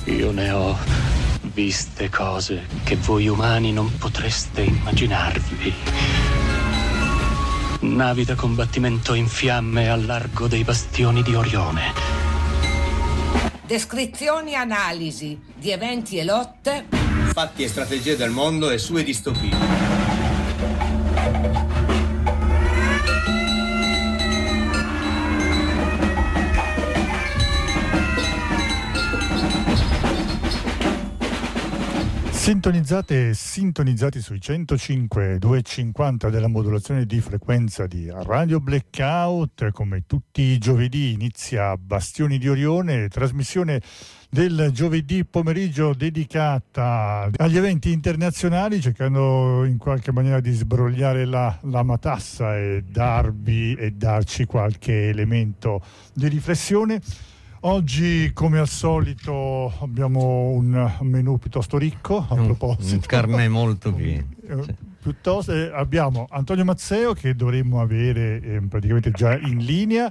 Io ne ho viste cose che voi umani non potreste immaginarvi. Navi da combattimento in fiamme al largo dei bastioni di Orione. Descrizioni e analisi di eventi e lotte. Fatti e strategie del mondo e sue distopie. Sintonizzate e sintonizzati sui 105 250 della modulazione di frequenza di Radio Blackout. Come tutti i giovedì inizia Bastioni di Orione, trasmissione del giovedì pomeriggio dedicata agli eventi internazionali, cercando in qualche maniera di sbrogliare la matassa e darci qualche elemento di riflessione. Oggi, come al solito, abbiamo un menù piuttosto ricco, a proposito. Un carne molto pieno. Piuttosto, abbiamo Antonio Mazzeo, che dovremmo avere praticamente già in linea,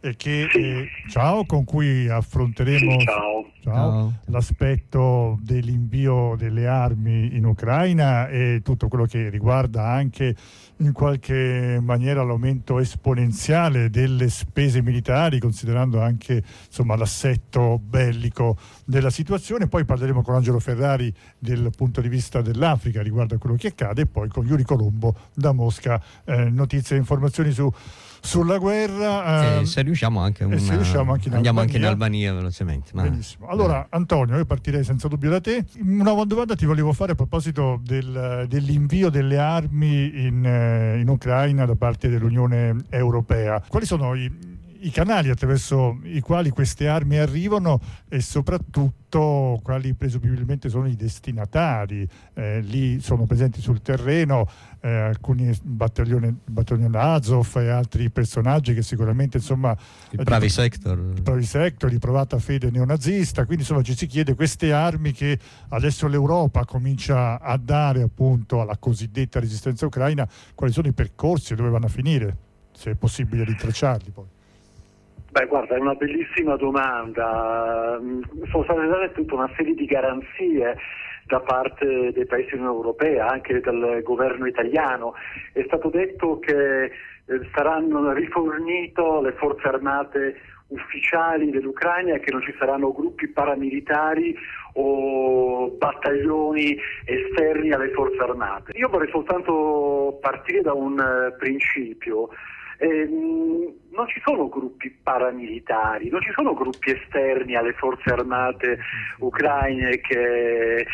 ciao, con cui affronteremo Ciao. L'aspetto dell'invio delle armi in Ucraina e tutto quello che riguarda anche in qualche maniera l'aumento esponenziale delle spese militari, considerando anche l'assetto bellico della situazione. Poi parleremo con Angelo Ferrari del punto di vista dell'Africa riguardo a quello che accade, e poi con Yuri Colombo da Mosca, notizie e informazioni sulla guerra. Se riusciamo anche andiamo anche in Albania velocemente. Benissimo. Allora, Antonio, io partirei senza dubbio da te. Una domanda ti volevo fare a proposito dell'invio delle armi in Ucraina da parte dell'Unione Europea. Quali sono i canali attraverso i quali queste armi arrivano e soprattutto quali presumibilmente sono i destinatari? Lì sono presenti sul terreno alcuni battaglioni Azov e altri personaggi che sicuramente il Pravi Sector di provata fede neonazista, quindi ci si chiede queste armi che adesso l'Europa comincia a dare appunto alla cosiddetta resistenza ucraina, quali sono i percorsi e dove vanno a finire, se è possibile rintracciarli poi. Beh, guarda, è una bellissima domanda. Sono state date tutta una serie di garanzie da parte dei paesi dell'Unione Europea, anche dal governo italiano. È stato detto che saranno rifornite le forze armate ufficiali dell'Ucraina e che non ci saranno gruppi paramilitari o battaglioni esterni alle forze armate. Io vorrei soltanto partire da un principio. Non ci sono gruppi paramilitari, non ci sono gruppi esterni alle forze armate ucraine che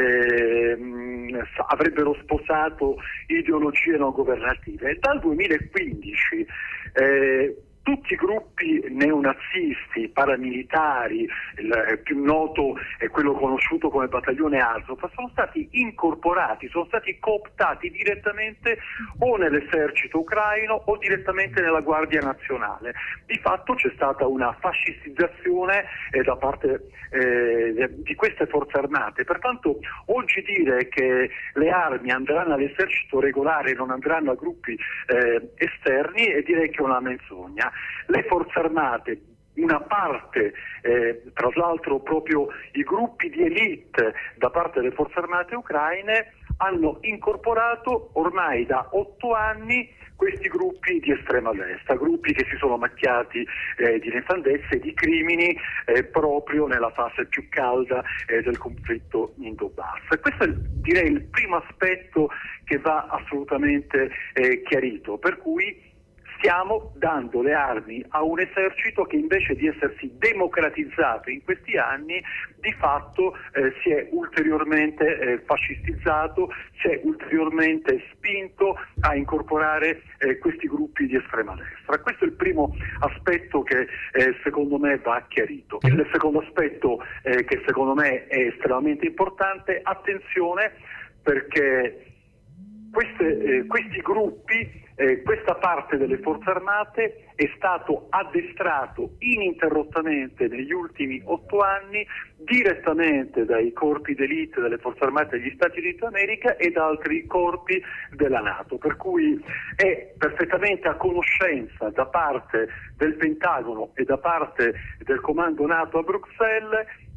avrebbero sposato ideologie non governative. Dal 2015 tutti i gruppi neonazisti, paramilitari, il più noto è quello conosciuto come battaglione Azov, sono stati incorporati, sono stati cooptati direttamente o nell'esercito ucraino o direttamente nella Guardia Nazionale. Di fatto c'è stata una fascistizzazione da parte di queste forze armate. Pertanto oggi dire che le armi andranno all'esercito regolare e non andranno a gruppi esterni è dire che è una menzogna. Le forze armate, una parte, tra l'altro proprio i gruppi di elite da parte delle forze armate ucraine, hanno incorporato ormai da 8 anni questi gruppi di estrema destra, gruppi che si sono macchiati di nefandezze e di crimini proprio nella fase più calda del conflitto in Donbass. E questo è, direi, il primo aspetto che va assolutamente chiarito, per cui stiamo dando le armi a un esercito che invece di essersi democratizzato in questi anni di fatto si è ulteriormente fascistizzato, si è ulteriormente spinto a incorporare questi gruppi di estrema destra. Questo è il primo aspetto che secondo me va chiarito. Il secondo aspetto che secondo me è estremamente importante, attenzione, perché questi gruppi, questa parte delle forze armate è stato addestrato ininterrottamente negli ultimi 8 anni direttamente dai corpi d'elite delle forze armate degli Stati Uniti d'America e da altri corpi della NATO, per cui è perfettamente a conoscenza da parte del Pentagono e da parte del comando NATO a Bruxelles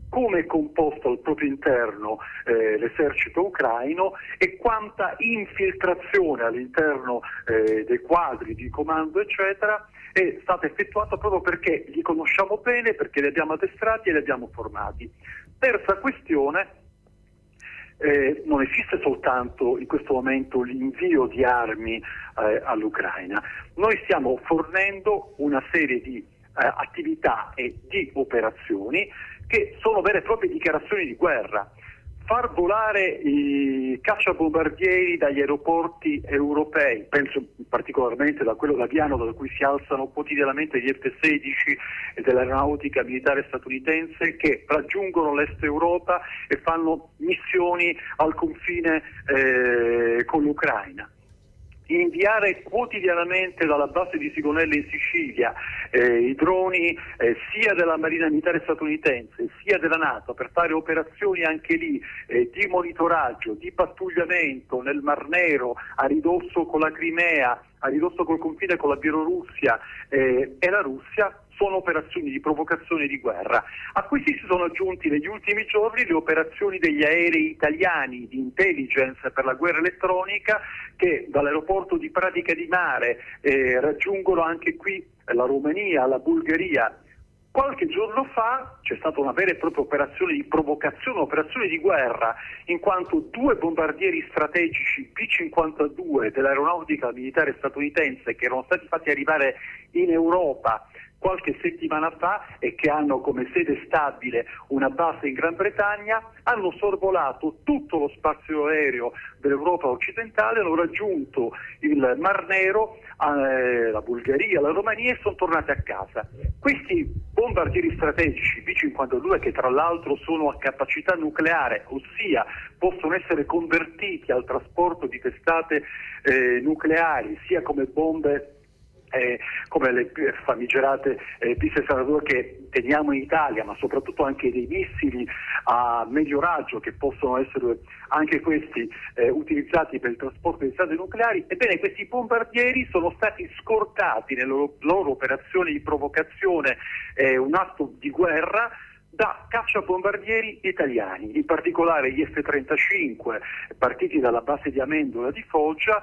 come è composto al proprio interno l'esercito ucraino e quanta infiltrazione all'interno dei quadri di comando eccetera è stata effettuata proprio perché li conosciamo bene, perché li abbiamo addestrati e li abbiamo formati. Terza questione, non esiste soltanto in questo momento l'invio di armi all'Ucraina, noi stiamo fornendo una serie di attività e di operazioni che sono vere e proprie dichiarazioni di guerra. Far volare i cacciabombardieri dagli aeroporti europei, penso particolarmente da quello laviano da cui si alzano quotidianamente gli F-16 dell'aeronautica militare statunitense che raggiungono l'Est Europa e fanno missioni al confine con l'Ucraina. Inviare quotidianamente dalla base di Sigonella in Sicilia i droni sia della Marina Militare statunitense sia della NATO per fare operazioni anche lì di monitoraggio, di pattugliamento nel Mar Nero, a ridosso con la Crimea, a ridosso col confine con la Bielorussia e la Russia, sono operazioni di provocazione di guerra. A questi si sono aggiunti negli ultimi giorni le operazioni degli aerei italiani di intelligence per la guerra elettronica che dall'aeroporto di Pratica di Mare raggiungono anche qui la Romania, la Bulgaria. Qualche giorno fa c'è stata una vera e propria operazione di provocazione, operazione di guerra, in quanto 2 bombardieri strategici P-52 dell'aeronautica militare statunitense che erano stati fatti arrivare in Europa qualche settimana fa e che hanno come sede stabile una base in Gran Bretagna, hanno sorvolato tutto lo spazio aereo dell'Europa occidentale, hanno raggiunto il Mar Nero, la Bulgaria, la Romania e sono tornati a casa. Questi bombardieri strategici B-52, che tra l'altro sono a capacità nucleare, ossia possono essere convertiti al trasporto di testate nucleari, sia come bombe come le famigerate P-62 che teniamo in Italia, ma soprattutto anche dei missili a medio raggio che possono essere anche questi utilizzati per il trasporto di testate nucleari. Ebbene, questi bombardieri sono stati scortati nelle loro operazioni di provocazione, un atto di guerra, da cacciabombardieri italiani, in particolare gli F-35 partiti dalla base di Amendola di Foggia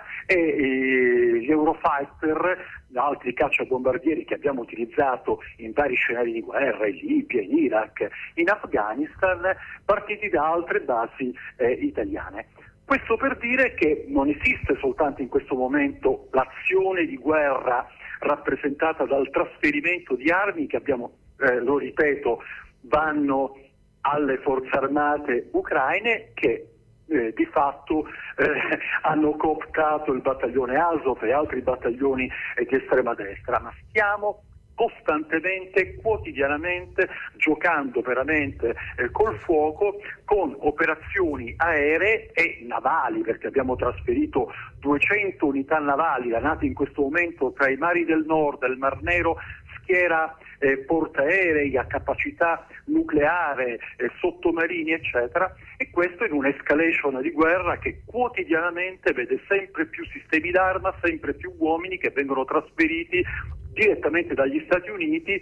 e gli Eurofighter, altri cacciabombardieri che abbiamo utilizzato in vari scenari di guerra, in Libia, in Iraq, in Afghanistan, partiti da altre basi italiane. Questo per dire che non esiste soltanto in questo momento l'azione di guerra rappresentata dal trasferimento di armi che abbiamo, lo ripeto, vanno alle forze armate ucraine che di fatto hanno cooptato il battaglione Azov e altri battaglioni di estrema destra, ma stiamo costantemente, quotidianamente giocando veramente col fuoco con operazioni aeree e navali, perché abbiamo trasferito 200 unità navali, la NATO in questo momento tra i mari del nord e il Mar Nero schiera portaerei a capacità nucleare, sottomarini eccetera, e questo in un'escalation di guerra che quotidianamente vede sempre più sistemi d'arma, sempre più uomini che vengono trasferiti direttamente dagli Stati Uniti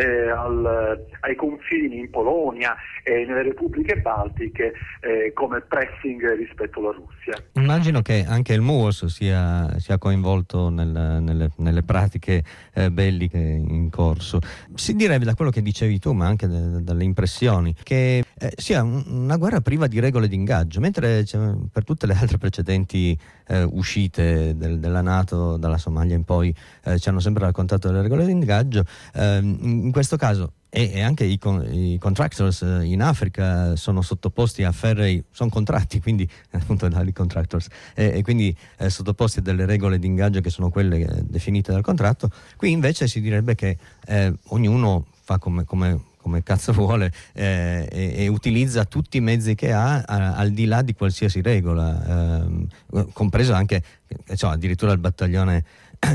ai confini in Polonia e nelle repubbliche baltiche come pressing rispetto alla Russia. Immagino che anche il MUOS sia coinvolto nelle pratiche belliche in corso. Si direbbe, da quello che dicevi tu, ma anche dalle impressioni, che sia una guerra priva di regole di ingaggio, mentre per tutte le altre precedenti uscite della NATO, dalla Somalia in poi, ci hanno sempre raccontato delle regole di ingaggio. In questo caso e anche i contractors in Africa sono sottoposti a ferrei, sono contratti, quindi appunto dai contractors, e quindi sottoposti a delle regole di ingaggio che sono quelle definite dal contratto. Qui invece si direbbe che ognuno fa come cazzo vuole e utilizza tutti i mezzi che ha al di là di qualsiasi regola, compreso anche addirittura il battaglione,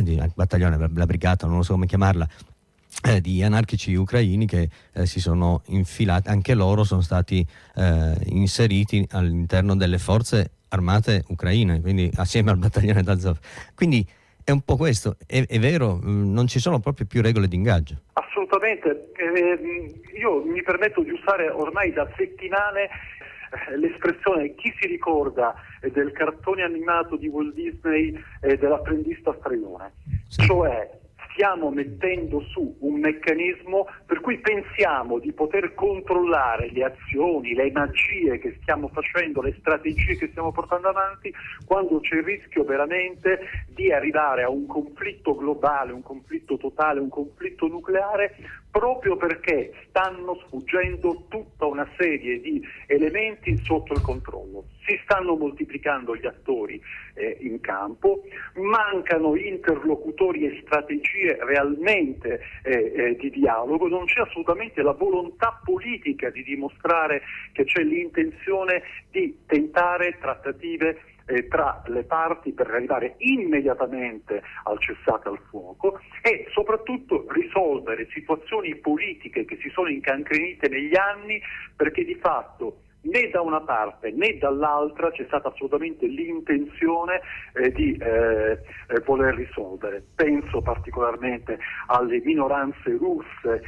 la brigata, non so come chiamarla, di anarchici ucraini che si sono infilati, anche loro sono stati inseriti all'interno delle forze armate ucraine, quindi assieme al battaglione d'Azov. Quindi È un po' questo, è vero, non ci sono proprio più regole di ingaggio. Assolutamente, io mi permetto di usare ormai da settimane l'espressione: chi si ricorda del cartone animato di Walt Disney dell'apprendista stregone? Sì. Cioè stiamo mettendo su un meccanismo per cui pensiamo di poter controllare le azioni, le magie che stiamo facendo, le strategie che stiamo portando avanti, quando c'è il rischio veramente di arrivare a un conflitto globale, un conflitto totale, un conflitto nucleare, proprio perché stanno sfuggendo tutta una serie di elementi sotto il controllo. Si stanno moltiplicando gli attori in campo, mancano interlocutori e strategie realmente di dialogo, non c'è assolutamente la volontà politica di dimostrare che c'è l'intenzione di tentare trattative tra le parti per arrivare immediatamente al cessate al fuoco e soprattutto risolvere situazioni politiche che si sono incancrenite negli anni, perché di fatto né da una parte né dall'altra c'è stata assolutamente l'intenzione di voler risolvere. Penso particolarmente alle minoranze russe,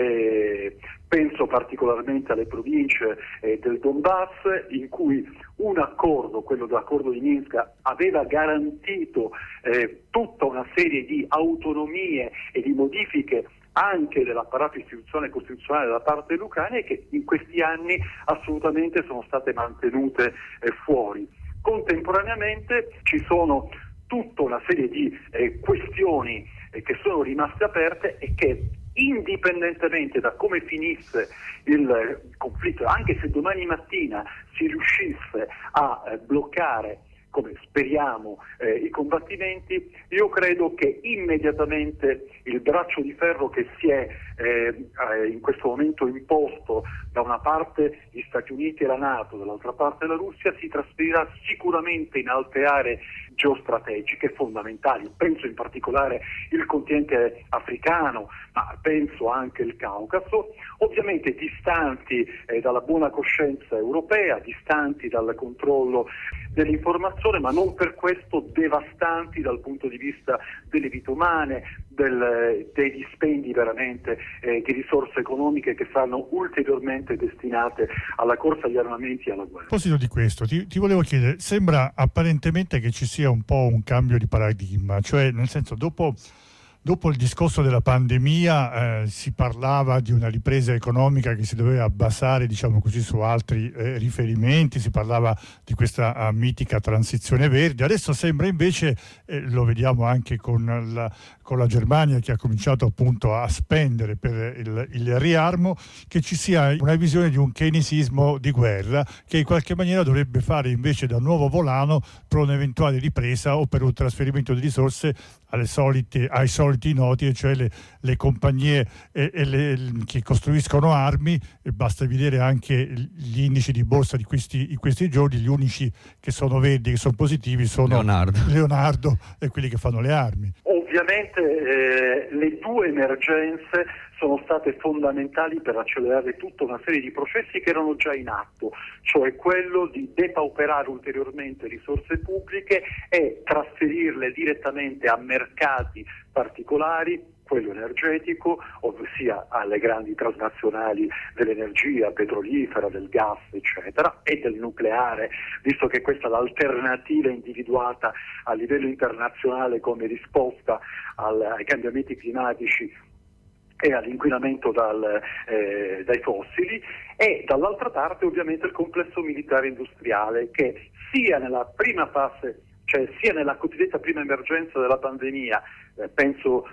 penso particolarmente alle province del Donbass, in cui un accordo, quello dell'accordo di Minsk, aveva garantito tutta una serie di autonomie e di modifiche anche dell'apparato istituzionale e costituzionale da parte dell'Ucraina, e che in questi anni assolutamente sono state mantenute fuori. Contemporaneamente ci sono tutta una serie di questioni che sono rimaste aperte e che, indipendentemente da come finisse il conflitto, anche se domani mattina si riuscisse a bloccare, come speriamo, i combattimenti, io credo che immediatamente il braccio di ferro che si è in questo momento imposto da una parte gli Stati Uniti e la NATO, dall'altra parte la Russia, si trasferirà sicuramente in altre aree geostrategiche fondamentali. Penso in particolare il continente africano, ma penso anche il Caucaso, ovviamente distanti dalla buona coscienza europea, distanti dal controllo dell'informazione, ma non per questo devastanti dal punto di vista delle vite umane, dei dispendi veramente di risorse economiche che saranno ulteriormente destinate alla corsa agli armamenti e alla guerra. A proposito di questo, ti volevo chiedere, sembra apparentemente che ci sia un po' un cambio di paradigma, cioè nel senso dopo il discorso della pandemia si parlava di una ripresa economica che si doveva basare, diciamo così, su altri riferimenti, si parlava di questa mitica transizione verde. Adesso sembra invece, lo vediamo anche con la Germania che ha cominciato appunto a spendere per il riarmo, che ci sia una visione di un keynesismo di guerra che in qualche maniera dovrebbe fare invece da nuovo volano per un'eventuale ripresa o per un trasferimento di risorse ai soliti noti, e cioè le compagnie che costruiscono armi. E basta vedere anche gli indici di borsa in questi giorni, gli unici che sono verdi, che sono positivi, sono Leonardo e quelli che fanno le armi. Ovviamente le due emergenze sono state fondamentali per accelerare tutta una serie di processi che erano già in atto, cioè quello di depauperare ulteriormente risorse pubbliche e trasferirle direttamente a mercati particolari, quello energetico, ossia alle grandi transnazionali dell'energia petrolifera, del gas, eccetera, e del nucleare, visto che questa è l'alternativa individuata a livello internazionale come risposta ai cambiamenti climatici e all'inquinamento dai fossili, e dall'altra parte ovviamente il complesso militare industriale, che sia nella prima fase, cioè sia nella cosiddetta prima emergenza della pandemia, penso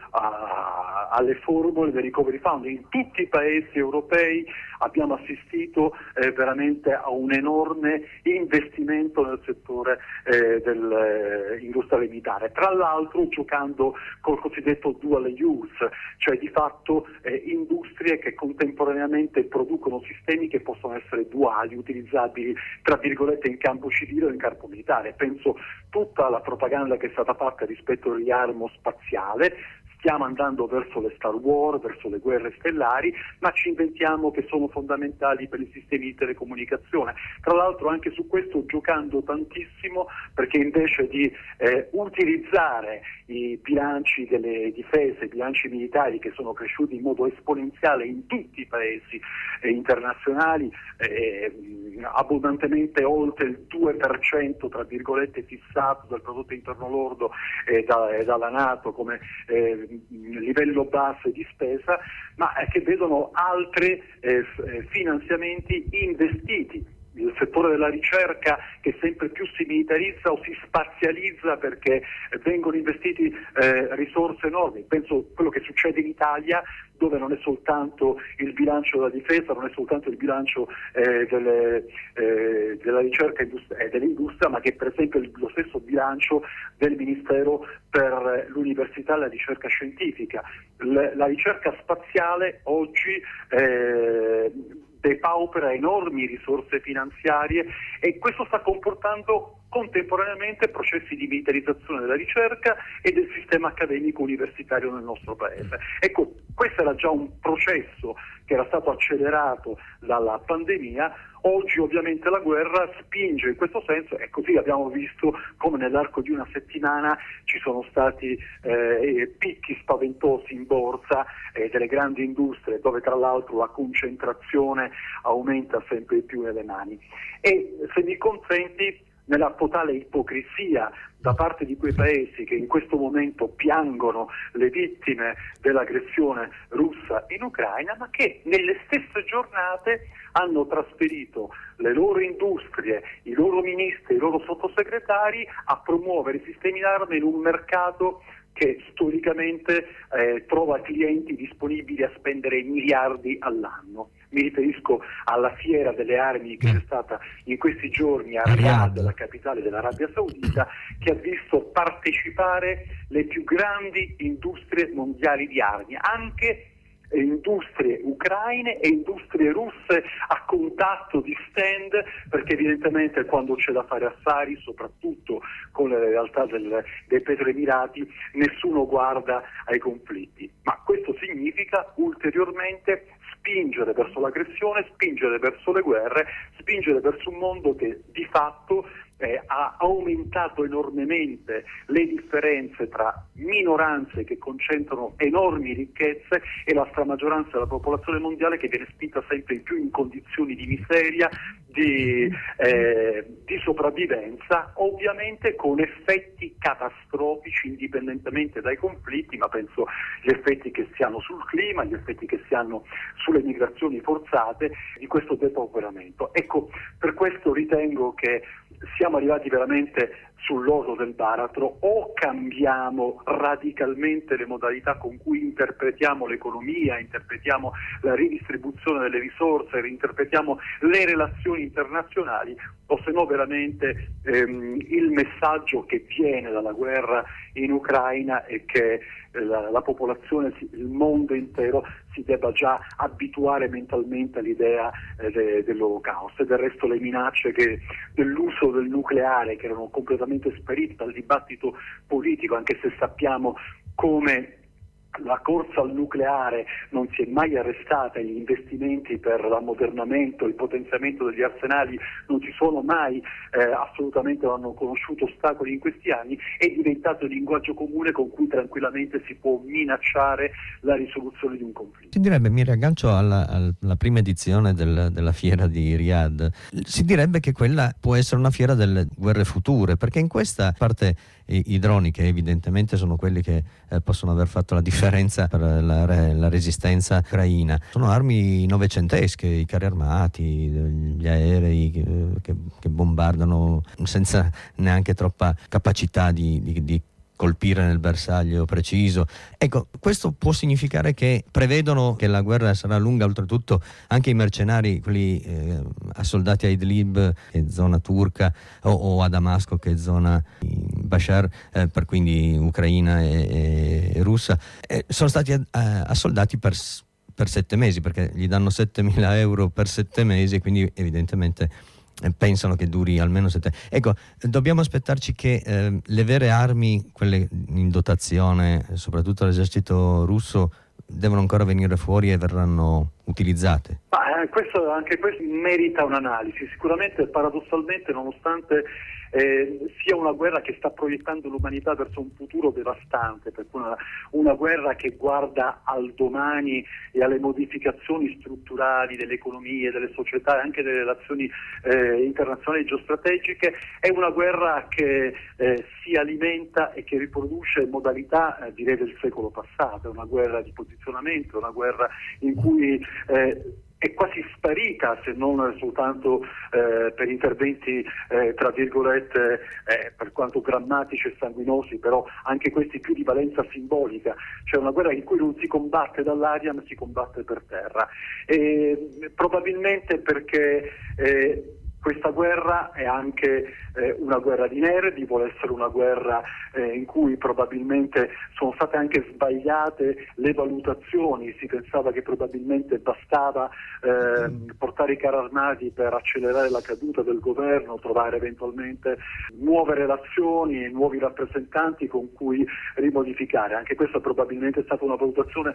alle formule del Recovery Fund, in tutti i paesi europei abbiamo assistito veramente a un enorme investimento nel settore industriale militare, tra l'altro giocando col cosiddetto dual use, cioè di fatto industrie che contemporaneamente producono sistemi che possono essere duali, utilizzabili tra virgolette in campo civile o in campo militare. Penso tutta la propaganda che è stata fatta rispetto al riarmo spaziale stiamo andando verso le Star Wars, verso le guerre stellari, ma ci inventiamo che sono fondamentali per i sistemi di telecomunicazione. Tra l'altro anche su questo giocando tantissimo, perché invece di utilizzare i bilanci delle difese, i bilanci militari che sono cresciuti in modo esponenziale in tutti i paesi internazionali, abbondantemente oltre il 2% tra virgolette fissato dal prodotto interno lordo dalla NATO come livello basso di spesa, ma che vedono altri finanziamenti investiti. Il settore della ricerca che sempre più si militarizza o si spazializza perché vengono investiti risorse enormi. Penso a quello che succede in Italia, dove non è soltanto il bilancio della difesa, non è soltanto il bilancio della ricerca e dell'industria, ma che per esempio è lo stesso bilancio del Ministero per l'università e la ricerca scientifica. La ricerca spaziale oggi depaupera enormi risorse finanziarie e questo sta comportando contemporaneamente processi di militarizzazione della ricerca e del sistema accademico universitario nel nostro paese. Ecco, questo era già un processo che era stato accelerato dalla pandemia. Oggi ovviamente la guerra spinge in questo senso e così abbiamo visto come nell'arco di una settimana ci sono stati picchi spaventosi in borsa delle grandi industrie, dove tra l'altro la concentrazione aumenta sempre di più nelle mani. E se mi consenti, nella totale ipocrisia da parte di quei paesi che in questo momento piangono le vittime dell'aggressione russa in Ucraina, ma che nelle stesse giornate hanno trasferito le loro industrie, i loro ministri, i loro sottosegretari a promuovere i sistemi d'arma in un mercato che storicamente trova clienti disponibili a spendere miliardi all'anno. Mi riferisco alla fiera delle armi che c'è stata in questi giorni a Riyadh, la capitale dell'Arabia Saudita, che ha visto partecipare le più grandi industrie mondiali di armi, anche industrie ucraine e industrie russe a contatto di stand, perché evidentemente quando c'è da fare affari, soprattutto con le realtà dei Petroemirati, nessuno guarda ai conflitti. Ma questo significa ulteriormente spingere verso l'aggressione, spingere verso le guerre, spingere verso un mondo che di fatto ha aumentato enormemente le differenze tra minoranze che concentrano enormi ricchezze e la stramaggioranza della popolazione mondiale che viene spinta sempre più in condizioni di miseria, di sopravvivenza, ovviamente con effetti catastrofici indipendentemente dai conflitti, ma penso gli effetti che si hanno sul clima, gli effetti che si hanno sulle migrazioni forzate, di questo depauperamento. Ecco, per questo ritengo che siamo arrivati veramente sull'orlo del baratro. O cambiamo radicalmente le modalità con cui interpretiamo l'economia, interpretiamo la ridistribuzione delle risorse, interpretiamo le relazioni internazionali, o se no veramente il messaggio che viene dalla guerra in Ucraina è che la popolazione, il mondo intero si debba già abituare mentalmente all'idea dell'olocausto. E del resto le minacce dell'uso del nucleare, che erano completamente sparite dal dibattito politico, anche se sappiamo come la corsa al nucleare non si è mai arrestata, gli investimenti per l'ammodernamento, il potenziamento degli arsenali non ci sono mai, assolutamente non hanno conosciuto ostacoli in questi anni, è diventato il linguaggio comune con cui tranquillamente si può minacciare la risoluzione di un conflitto. Si direbbe, mi riaggancio alla prima edizione della fiera di Riyadh, si direbbe che quella può essere una fiera delle guerre future, perché in questa parte i droni, che evidentemente sono quelli che possono aver fatto la differenza per la resistenza ucraina, sono armi novecentesche, i carri armati, gli aerei che bombardano senza neanche troppa capacità di colpire nel bersaglio preciso. Ecco, questo può significare che prevedono che la guerra sarà lunga, oltretutto anche i mercenari, quelli assoldati a Idlib, che è zona turca, o a Damasco, che è zona Bashar, per quindi Ucraina e russa, sono stati assoldati per 7 mesi, perché gli danno 7.000 euro per 7 mesi, e quindi evidentemente pensano che duri almeno 7 anni. Ecco, dobbiamo aspettarci che le vere armi, quelle in dotazione, soprattutto all'esercito russo, devono ancora venire fuori e verranno utilizzate? Anche questo merita un'analisi. Sicuramente, paradossalmente, nonostante sia una guerra che sta proiettando l'umanità verso un futuro devastante, per cui una guerra che guarda al domani e alle modificazioni strutturali delle economie, delle società e anche delle relazioni internazionali geostrategiche, è una guerra che si alimenta e che riproduce modalità direi del secolo passato. È una guerra di posizionamento, una guerra in cui è quasi sparita, se non soltanto per interventi tra virgolette per quanto drammatici e sanguinosi, però anche questi più di valenza simbolica, cioè una guerra in cui non si combatte dall'aria ma si combatte per terra, e probabilmente perché questa guerra è anche una guerra di nervi, vuole essere una guerra in cui probabilmente sono state anche sbagliate le valutazioni. Si pensava che probabilmente bastava portare i carri armati per accelerare la caduta del governo, trovare eventualmente nuove relazioni e nuovi rappresentanti con cui rimodificare. Anche questa probabilmente è stata una valutazione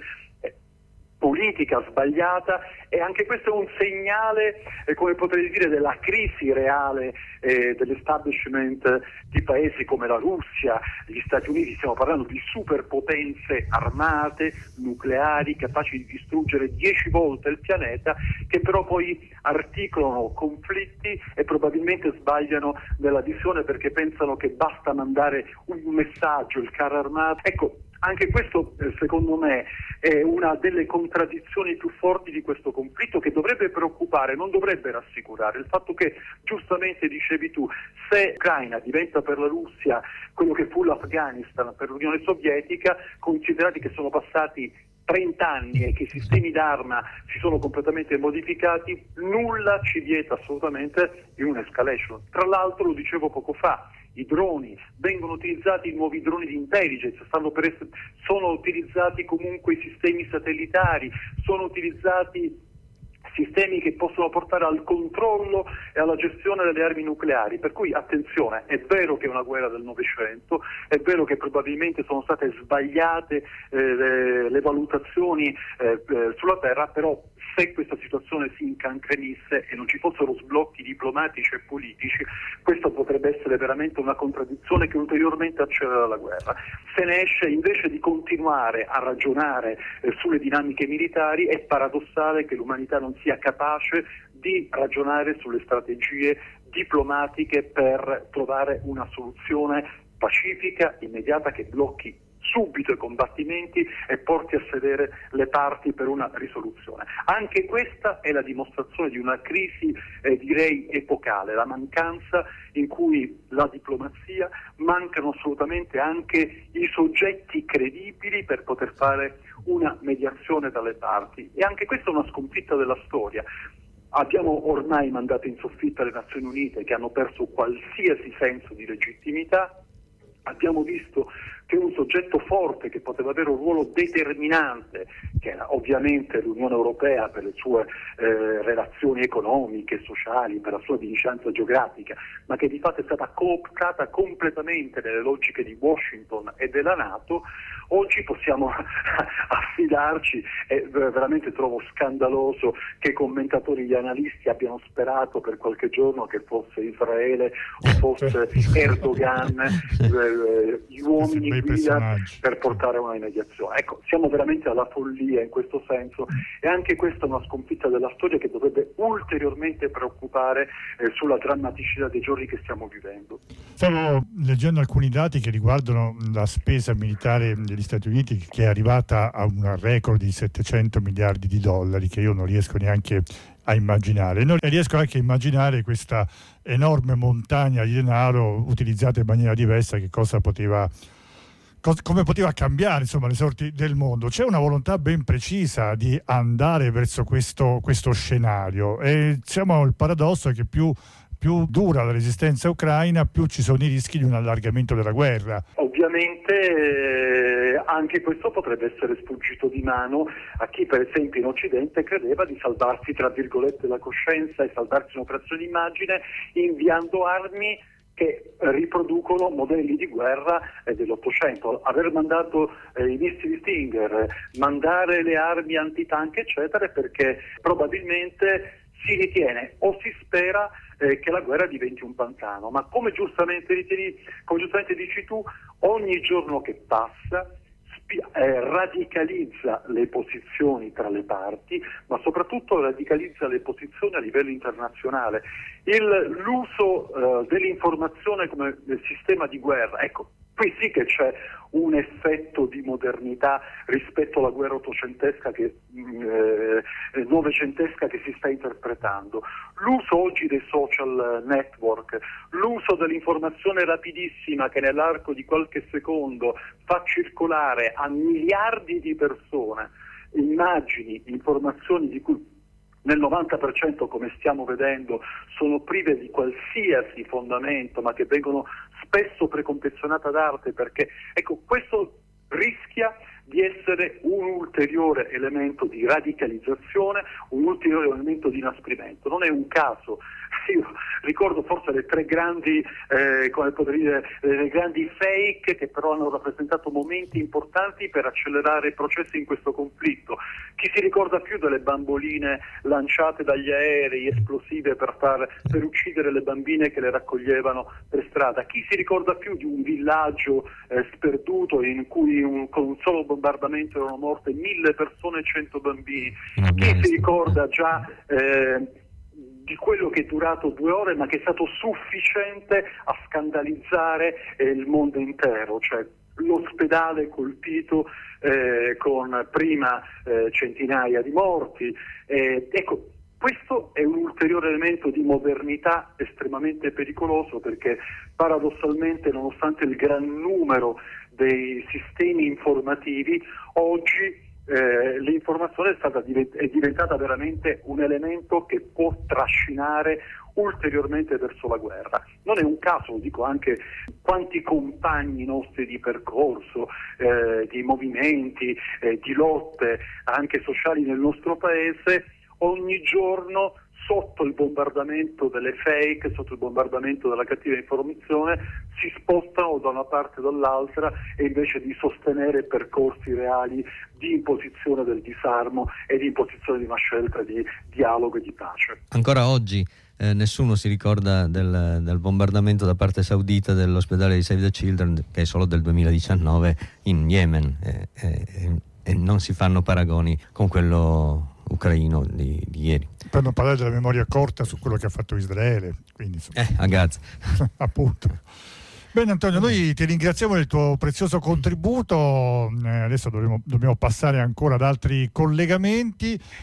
politica sbagliata, e anche questo è un segnale, come potrei dire, della crisi reale dell'establishment di paesi come la Russia, gli Stati Uniti. Stiamo parlando di superpotenze armate, nucleari, capaci di distruggere 10 volte il pianeta, che però poi articolano conflitti e probabilmente sbagliano nella visione, perché pensano che basta mandare un messaggio, il carro armato. Ecco, anche questo secondo me è una delle contraddizioni più forti di questo conflitto, che dovrebbe preoccupare, non dovrebbe rassicurare. Il fatto che, giustamente dicevi tu, se l'Ucraina diventa per la Russia quello che fu l'Afghanistan per l'Unione Sovietica, considerati che sono passati 30 anni e che i sistemi d'arma si sono completamente modificati, nulla ci vieta assolutamente di un'escalation. Tra l'altro, lo dicevo poco fa, i droni vengono utilizzati, i nuovi droni di intelligence, sono utilizzati comunque i sistemi satellitari, sono utilizzati sistemi che possono portare al controllo e alla gestione delle armi nucleari. Per cui attenzione, è vero che è una guerra del Novecento, è vero che probabilmente sono state sbagliate le valutazioni sulla terra, però se questa situazione si incancrenisse e non ci fossero sblocchi diplomatici e politici, questa potrebbe essere veramente una contraddizione che ulteriormente accelera la guerra. Se ne esce invece di continuare a ragionare sulle dinamiche militari, è paradossale che l'umanità non sia capace di ragionare sulle strategie diplomatiche per trovare una soluzione pacifica, immediata, che blocchi subito i combattimenti e porti a sedere le parti per una risoluzione. Anche questa è la dimostrazione di una crisi direi epocale, la mancanza in cui la diplomazia, mancano assolutamente anche i soggetti credibili per poter fare una mediazione dalle parti, e anche questa è una sconfitta della storia. Abbiamo ormai mandato in soffitta le Nazioni Unite, che hanno perso qualsiasi senso di legittimità. Abbiamo visto che un soggetto forte, che poteva avere un ruolo determinante, che era ovviamente l'Unione Europea per le sue relazioni economiche, sociali, per la sua vicinanza geografica, ma che di fatto è stata cooptata completamente nelle logiche di Washington e della NATO, oggi possiamo affidarci, e veramente trovo scandaloso che i commentatori, gli analisti abbiano sperato per qualche giorno che fosse Israele o fosse Erdogan gli uomini guida per portare una mediazione. Ecco, siamo veramente alla follia in questo senso, e anche questa è una sconfitta della storia che dovrebbe ulteriormente preoccupare sulla drammaticità dei giorni che stiamo vivendo. Stavo leggendo alcuni dati che riguardano la spesa militare degli Stati Uniti, che è arrivata a un record di 700 miliardi di dollari, che io non riesco neanche a immaginare. Non riesco anche a immaginare questa enorme montagna di denaro utilizzata in maniera diversa, che cosa poteva come poteva cambiare, insomma, le sorti del mondo. C'è una volontà ben precisa di andare verso questo scenario, e diciamo il paradosso è che più dura la resistenza ucraina, più ci sono i rischi di un allargamento della guerra. ovviamente anche questo potrebbe essere sfuggito di mano a chi per esempio in Occidente credeva di salvarsi tra virgolette la coscienza e salvarsi un'operazione di immagine inviando armi che riproducono modelli di guerra dell'Ottocento. Aver mandato i missili Stinger, mandare le armi antitank eccetera, perché probabilmente si ritiene o si spera che la guerra diventi un pantano, ma come giustamente dici tu, ogni giorno che passa radicalizza le posizioni tra le parti, ma soprattutto radicalizza le posizioni a livello internazionale. L'uso dell'informazione come sistema di guerra, ecco, qui sì che c'è un effetto di modernità rispetto alla guerra novecentesca che si sta interpretando. L'uso oggi dei social network, l'uso dell'informazione rapidissima che nell'arco di qualche secondo fa circolare a miliardi di persone immagini, informazioni di cui nel 90%, come stiamo vedendo, sono prive di qualsiasi fondamento, ma che vengono spesso preconfezionate ad arte, perché ecco, questo rischia di essere un ulteriore elemento di radicalizzazione, un ulteriore elemento di inasprimento. Non è un caso, io ricordo forse le tre grandi, le grandi fake che però hanno rappresentato momenti importanti per accelerare i processi in questo conflitto. Chi si ricorda più delle bamboline lanciate dagli aerei esplosive per uccidere le bambine che le raccoglievano per strada? Chi si ricorda più di un villaggio sperduto in cui con un solo bombardamento erano morte 1000 persone e 100 bambini? Chi si ricorda già di quello che è durato 2 ore ma che è stato sufficiente a scandalizzare il mondo intero, cioè l'ospedale colpito con prima centinaia di morti. Ecco, questo è un ulteriore elemento di modernità estremamente pericoloso, perché paradossalmente, nonostante il gran numero dei sistemi informativi, oggi l'informazione è diventata veramente un elemento che può trascinare ulteriormente verso la guerra. Non è un caso, lo dico anche, quanti compagni nostri di percorso, di movimenti, di lotte anche sociali nel nostro paese, ogni giorno sotto il bombardamento delle fake, sotto il bombardamento della cattiva informazione, si spostano da una parte o dall'altra, e invece di sostenere percorsi reali di imposizione del disarmo e di imposizione di una scelta di dialogo e di pace. Ancora oggi nessuno si ricorda del bombardamento da parte saudita dell'ospedale di Save the Children, che è solo del 2019 in Yemen, e non si fanno paragoni con quello ucraino di ieri. Per non parlare della memoria corta su quello che ha fatto Israele, quindi a Gaza. Appunto. Bene Antonio, noi ti ringraziamo del tuo prezioso contributo, adesso dobbiamo passare ancora ad altri collegamenti.